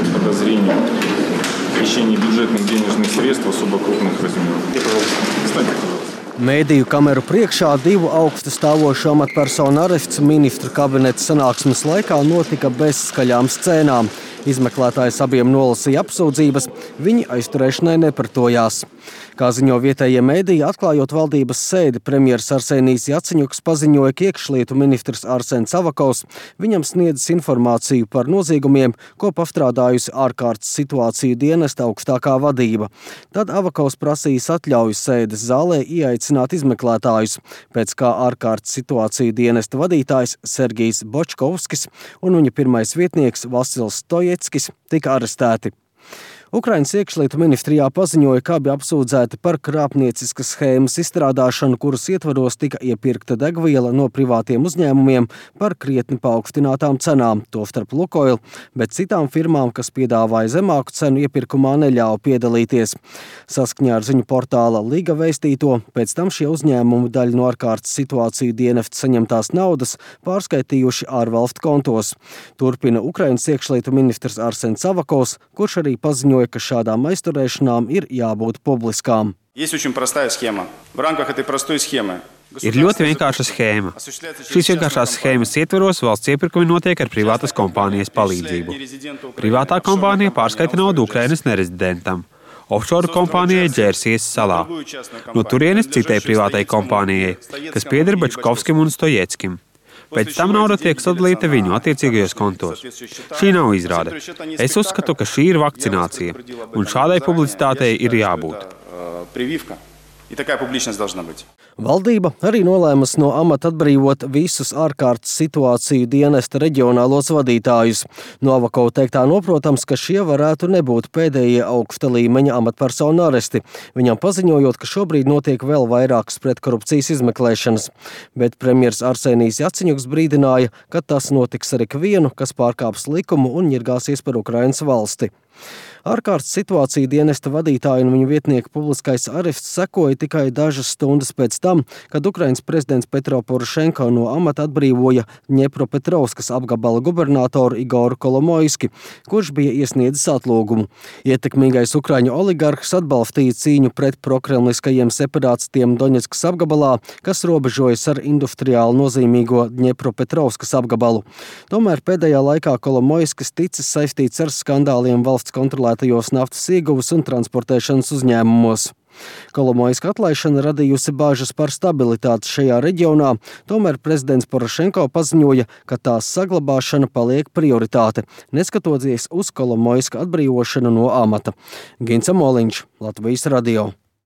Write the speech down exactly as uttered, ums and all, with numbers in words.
подозрению в хищении бюджетных денежных средств особо крупных размеров. Кстати, пожалуйста. Mēdīju kameru priekšā divu augstu stāvošu amatpersonu arests ministru kabineta sanāksmes laikā notika bez skaļām scēnām. Izmeklētājs abiem nolasīja apsūdzības, viņi aizturēšanai nepretojās. Kā ziņo vietējie mēdīji, atklājot valdības sēdi, premjers Arsenijs Jaceņuks paziņoja, ka iekšlietu ministrs Arsens Avakovs viņam sniedzis informāciju par noziegumiem, ko pastrādājusi ārkārtas situāciju dienesta augstākā vadība. Tad Avakovs prasījis atļauju sēdes zālē ieaicināt izmeklētājus, pēc kā ārkārtas situāciju dienesta vadītājs Sergijs Bočkovskis un viņa pirmais vietnieks Vasils Stojeckis tika arestēti. Ukrainas iekšlietu ministrijā paziņoja, ka abi apsūdzēti par krāpnieciskas schēmas izstrādāšanu, kuras ietvaros tika iepirkta degviela no privātiem uzņēmumiem par krietni paaugstinātām cenām, tostarp Lukoil, bet citām firmām, kas piedāvāja zemāku cenu iepirkumā, neļāva piedalīties. Saskaņā ar ziņu portāla Liga vēstīto, pēc tam šie uzņēmumi daļu no ārkārtas situāciju dienesta saņemtās naudas pārskaitījuši ārvalstu kontos. Turpina Ukrainas iekšlietu ministrs Arsens Avakovs, kurš arī paziņoja, ka šādām aizturēšanām ir jābūt publiskām. Ir ļoti vienkārša schēma. Šīs vienkāršās schēmas ietvaros valsts iepirkumi notiek ar privātas kompānijas palīdzību. Privātā kompānija pārskaita naudu Ukrainas nerezidentam. Offshore kompānijai Džersijas salā. No turienes citai privātai kompānijai, kas pieder Bočkovskim un Stojeckim. Pēc tam nauda tiek sadalīta viņu attiecīgajos kontos. Šī nav izrāde. Es uzskatu, ka šī ir vakcinācija, un šādai publicitātei ir jābūt. Valdība arī nolēmas no amata atbrīvot visus ārkārtas situāciju dienesta reģionālos vadītājus. No Avakova teiktā noprotams, ka šie varētu nebūt pēdējie augsta līmeņa amatpersonu aresti, viņam paziņojot, ka šobrīd notiek vēl vairākas pretkorupcijas izmeklēšanas. Bet premjers Arsenijs Jaceņuks brīdināja, ka tas notiks ar ikvienu, kas pārkāps likumu un ņirgāsies par Ukrainas valsti. Ārkārtas situācija dienesta vadītāja un viņa vietnieka publiskais arests sekoja tikai dažas stundas pēc tam, kad Ukrainas prezidents Petro Porošenko no amata atbrīvoja Dņepropetrovskas apgabala gubernatoru Igoru Kolomoiski, kurš bija iesniedzis atlūgumu. Ietekmīgais ukraiņu oligarhs atbalstīja cīņu pret prokremliskajiem separātistiem Doņetskas apgabalā, kas robežojas ar industriāli nozīmīgo Dņepropetrovskas apgabalu. Tomēr pēdējā laikā Kolomoiskis ticis saistīts ar skandāliem valsts kontrolētajos naftas ieguvas un transportēšanas uzņēmumos. Kolomoiska atlaišana radījusi bāžas par stabilitāti šajā reģionā, tomēr prezidents Porošenko paziņoja, ka tās saglabāšana paliek prioritāte, neskatoties uz Kolomoiska atbrīvošanu no amata. Gints Amoliņš, Latvijas radio.